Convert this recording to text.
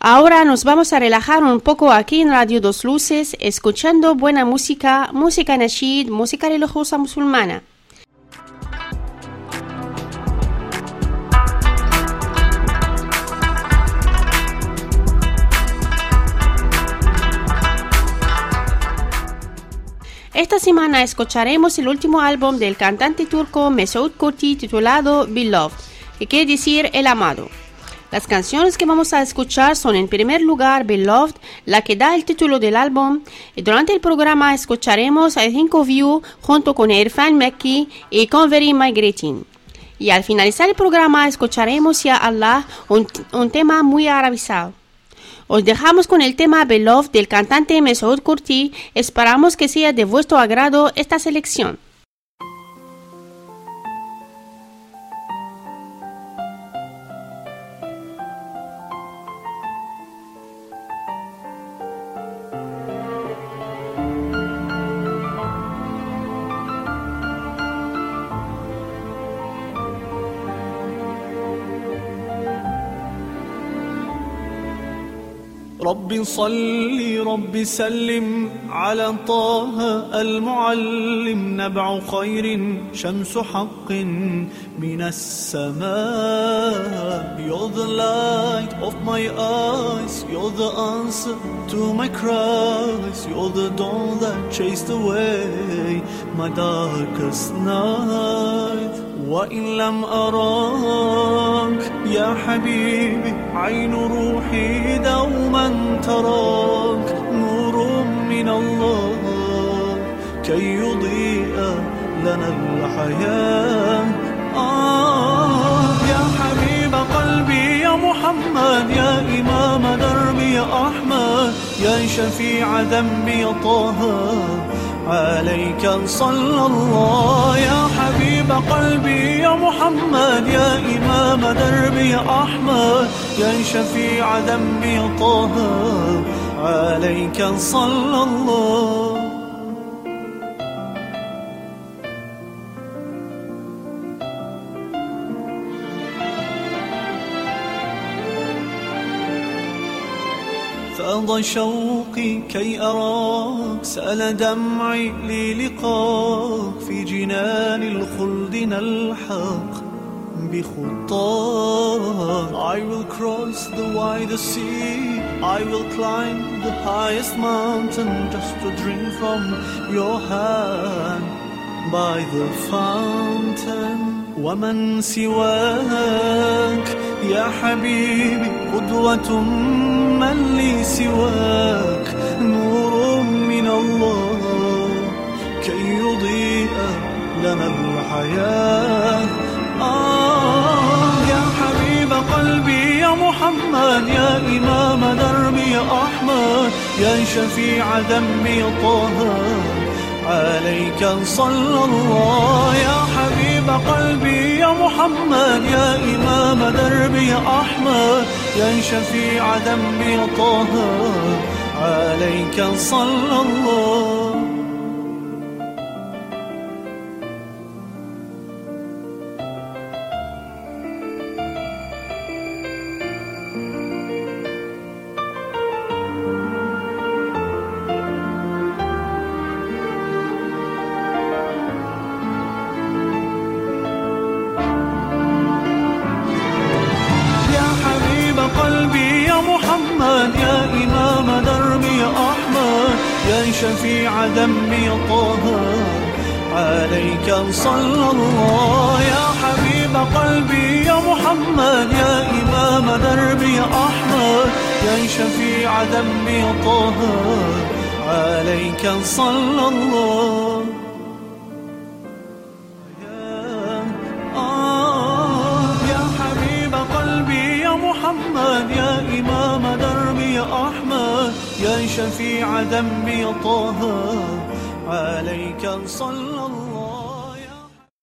Ahora nos vamos a relajar un poco aquí en Radio Dos Luces, escuchando buena música, música nasheed, música religiosa musulmana. Esta semana escucharemos el último álbum del cantante turco Mesut Kurti titulado Beloved, que quiere decir el amado. Las canciones que vamos a escuchar son en primer lugar Beloved, la que da el título del álbum, y durante el programa escucharemos I Think of You junto con Irfan Mekki y Convery Migrating. Y al finalizar el programa escucharemos Ya Allah, un tema muy arabizado. Os dejamos con el tema Beloved del cantante Mesut Kurti. Esperamos que sea de vuestro agrado esta selección. رب صل رب سلم على طه المعلم نبع خير شمس حق من السماء. You're the light of my eyes, you're the answer to my cries, you're the dawn that chased away my darkest night. وإن لم أراك يا حبيبي عين روحي دوما تراك نور من الله كي يضيء لنا الحياة. يا حبيب قلبي يا محمد يا إمام دربي يا أحمد يا شفيع ذنبي يا طه عليك صلى الله. يا حبيب قلبي يا محمد يا إمام دربي يا أحمد يا شفيع ذنبي يا طه عليك صلى الله. فاض شوقي كي أراك سأل دمعي للقاك في جنان الخلد نلحق بخطاك. I will cross the widest sea, I will climb the highest mountain just to drink from your hand by the fountain. ومن سواك يا حبيبي قدوة من لي سواك نور من الله كي يضيء لنا الحياة. يا حبيب قلبي يا محمد يا إمام دربي يا أحمد يا شفيع ذنبي يا طه عليك صلى الله. يا حبيب قلبي يا محمد يا إمام دربي يا أحمد يا شفيع ذنبي يا طه عليك صلى الله. يا إمام دربي يا أحمد يا شفيع ذنبي يا طه عليك صلى الله. يا حبيب قلبي يا محمد يا إمام دربي يا أحمد يا شفيع ذنبي يا طه عليك صلى الله. يا حبيب قلبي يا محمد يا إمام دربي يا أحمد يا شفيع ذنبي يا طه عليك صلى الله.